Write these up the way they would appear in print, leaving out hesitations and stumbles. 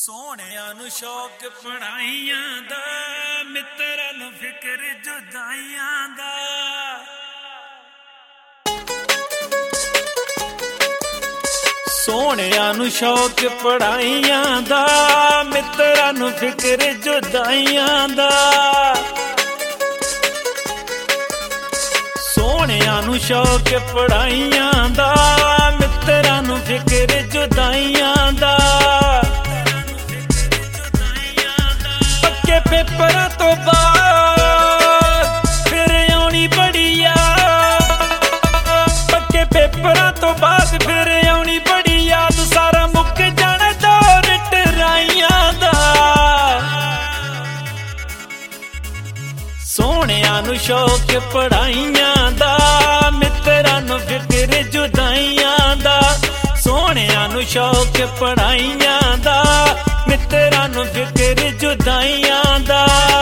ਸੋਹਣਿਆਂ ਨੂੰ ਸ਼ੌਕ ਪੜਾਈਆਂ ਦਾ, ਮਿੱਤਰਾਂ ਨੂੰ ਫਿਕਰ ਜੁਦਾਈਆਂ ਦਾ। ਸੋਹਣਿਆਂ ਨੂੰ ਸ਼ੌਕ ਪੜਾਈਆਂ ਦਾ, ਮਿੱਤਰਾਂ ਨੂੰ ਫਿਕਰ ਜੁਦਾਈਆਂ ਦਾ। ਸੋਹਣਿਆਂ ਨੂੰ ਸ਼ੌਕ ਪੜਾਈਆਂ ਦਾ, ਮਿੱਤਰਾਂ ਨੂੰ ਫਿਕਰ ਜੁਦਾਈਆਂ ਦਾ। ਪੱਕੇ ਪੇਪਰਾਂ ਤੋਂ ਬਾਅਦ ਫਿਰ ਆਉਣੀ ਬੜੀ ਯਾਦ, ਪੱਕੇ ਪੇਪਰਾਂ ਤੋਂ ਬਾਅਦ ਫਿਰ ਆਉਣੀ ਬੜੀ ਯਾਦ। ਸਾਰਾ ਮੁੱਕ ਜਾਣਾ ਦੌਰ ਟਰਾਈਆਂ ਦਾ। ਸੋਹਣਿਆਂ ਨੂੰ ਸ਼ੌਕ ਪੜਾਈਆਂ ਦਾ, ਮਿੱਤਰਾਂ ਨੂੰ ਫਿਕਰ ਜੁਦਾਈਆਂ ਦਾ। ਸੋਹਣਿਆਂ ਨੂੰ ਸ਼ੌਕ ਪੜਾਈਆਂ ਦਾ, ਮਿੱਤਰਾਂ ਨੂੰ ਫਿਕਰ ਜੁਦਾਈਆਂ ਦਾ।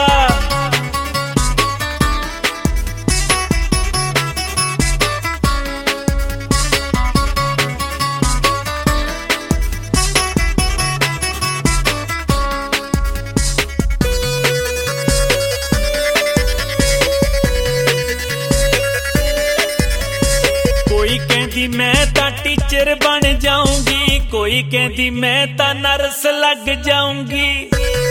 ਕੋਈ ਕਹਿੰਦੀ ਮੈਂ ਤਾਂ ਟੀਚਰ ਬਣ ਜਾਊਂਗੀ, ਕੋਈ ਕਹਿੰਦੀ ਮੈਂ ਤਾਂ ਨਰਸ ਲੱਗ ਜਾਊਂਗੀ,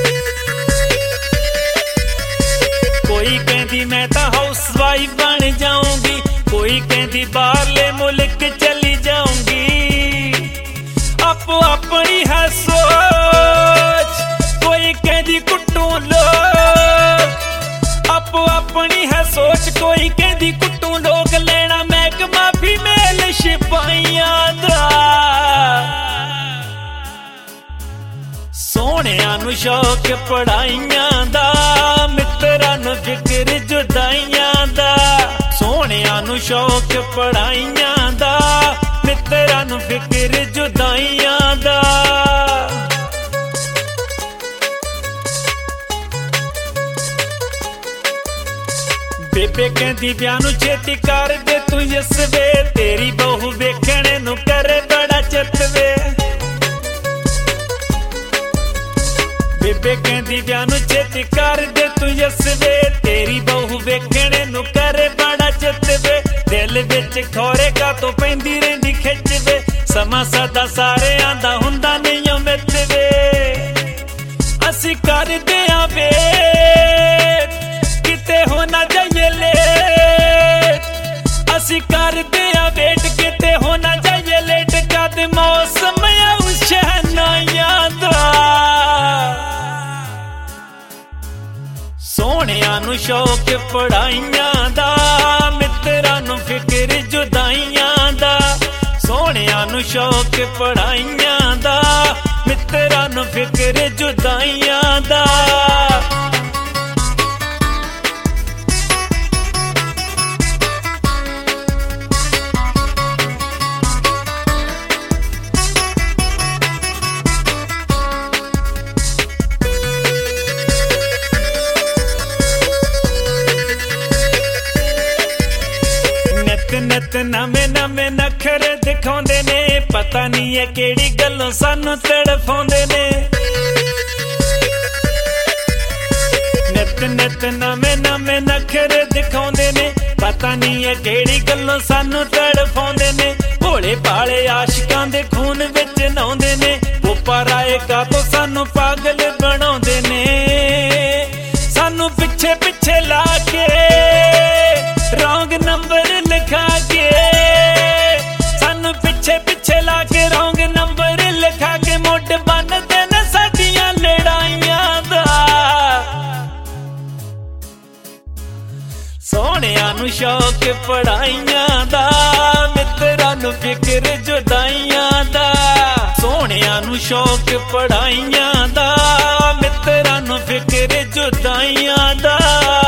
ਕੋਈ ਕਹਿੰਦੀ ਮੈਂ ਤਾਂ ਹਾਊਸ ਵਾਈਫ ਬਣ ਜਾਊਂਗੀ, ਕੋਈ ਕਹਿੰਦੀ ਬਾਹਰਲੇ ਮੁਲਕ ਚਲੀ ਜਾਊਂਗੀ। ਆਪੋ ਆਪਣੀ ਹੈ ਸੋਚ, ਕੋਈ ਕਹਿੰਦੀ ਕੁੱਟੂ ਲੋਕ। ਆਪੋ ਆਪਣੀ ਹੈ ਸੋਚ, ਕੋਈ ਕਹਿੰਦੀ ਕੁੱਟੂ ਲੋਕ। ਲੈਣਾ ਮਹਿਕਮਾ ਫੀਮੇਲ ਸਿਪਾਹੀਆਂ ਦਾ। ਸੋਹਣਿਆਂ ਨੂੰ ਸ਼ੌਕ ਪੜਾਈਆਂ ਦਾ, ਮਿੱਤਰਾਂ ਨੂੰ ਫਿਕਰ ਜੁਦਾਈਆਂ ਦਾ। ਸੋਹਣਿਆਂ ਨੂੰ ਸ਼ੌਕ ਪੜਾਈਆਂ ਦਾ, ਮਿੱਤਰਾਂ ਨੂੰ ਫਿਕਰ ਜੁਦਾਈਆਂ ਦਾ। ਬੇਬੇ ਕਹਿੰਦੀ ਵਿਆਹ ਨੂੰ ਛੇਤੀ ਕਰ ਦੇ ਤੂੰ ਯਸ ਵੇ, ਤੇਰੀ ਬਹੂ ਵੇਖਣ ਨੂੰ ਕਰੇ ਬੜਾ ਚਿੱਤ ਵੇ। ਬੇਬੇ ਕਹਿੰਦੀ ਵਿਆਹ ਨੂੰ ਛੇਤੀ ਕਰ ਦੇ ਤੂੰ ਯਸ ਵੇ, ਤੇਰੀ ਬਹੂ ਵੇਖਣ ਨੂੰ ਕਰੇ ਬੜਾ ਚਿੱਤ ਵੇ। ਦਿਲ ਵਿੱਚ ਖੋਰੇ ਕਾ ਤੋਂ ਪੈਂਦੀ ਰਹਿੰਦੀ ਖਿੱਚ ਵੇ, ਸਮਾਂ ਸਦਾ ਸਾਰਿਆਂ ਦਾ ਹੁੰਦਾ ਨਹੀਂ ਓ ਮਿੱਤ ਵੇ। ਅਸੀਂ ਕਰਦੇ ਆਂ ਵੇ ਕਿਤੇ ਹੋ ਨਾ ਜਾਈਏ ਲੇਟ, ਅਸੀਂ ਕਰਦੇ ਆਂ ਵੇਟ ਕਿਤੇ ਹੋ ਨਾ ਜਾਈਏ ਲੇਟ। ਕਦ ਮੌਸਮ ਆਉ ਸ਼ਹਿਨਾਈਆਂ ਦਾ। ਸੋਹਣਿਆਂ ਨੂੰ ਸ਼ੌਕ ਪੜਾਈਆਂ ਦਾ, ਮਿੱਤਰਾਂ ਨੂੰ ਫਿਕਰ ਜੁਦਾਈਆਂ ਦਾ। ਸੋਹਣਿਆਂ ਨੂੰ ਸ਼ੌਕ ਪੜਾਈਆਂ ਦਾ, ਮਿੱਤਰਾਂ ਨੂੰ ਫਿਕਰ ਜੁਦਾਈਆਂ ਦਾ। ਨਿਤ ਨਵੇਂ ਨਵੇਂ ਨਖਰੇ ਦਿਖਾਉਂਦੇ ਨੇ, ਪਤਾ ਨਹੀਂ ਇਹ ਕਿਹੜੀ ਗੱਲੋਂ ਸਾਨੂੰ ਤੜਫਾਉਂਦੇ ਨੇ। ਨਿਤ ਨਵੇਂ ਨਵੇਂ ਨਖਰੇ ਦਿਖਾਉਂਦੇ ਨੇ, ਪਤਾ ਨਹੀਂ ਇਹ ਕਿਹੜੀ ਗੱਲੋਂ ਸਾਨੂੰ ਤੜਫਾਉਂਦੇ ਨੇ। ਭੋਲੇ ਭਾਲੇ ਆਸ਼ਿਕਾਂ ਦੇ ਖੂਨ ਵਿੱਚ ਨਹਾਉਂਦੇ ਨੇ, ਉਹ ਪਰਾਏ ਕਾਤੋਂ ਸਾਨੂੰ ਪਾਗਲ ਬਣਾਉਂਦੇ ਨੇ। ਸਾਨੂੰ ਪਿੱਛੇ ਪਿੱਛੇ ਲਾ ਕੇ ਰੌਂਗ ਨੰਬਰ ਲਿਖਾ ਕੇ, ਸਾਨੂੰ ਪਿੱਛੇ ਪਿੱਛੇ ਲਾ ਕੇ ਰੌਂਗ ਨੰਬਰ ਲਿਖਾ ਕੇ। ਮੁੱਢ ਬੰਨ੍ਹਦੇ ਨੇ ਸਾਡੀਆਂ ਲੜਾਈਆਂ ਦਾ। ਸੋਹਣਿਆਂ ਨੂੰ ਸ਼ੌਕ ਪੜਾਈਆਂ ਦਾ, ਮਿੱਤਰਾਂ ਨੂੰ ਫਿਕਰ ਜੁਦਾਈਆਂ ਦਾ। ਸੋਹਣਿਆਂ ਨੂੰ ਸ਼ੌਕ ਪੜਾਈਆਂ ਦਾ, ਮਿੱਤਰਾਂ ਨੂੰ ਫਿਕਰ ਜੁਦਾਈਆਂ ਦਾ।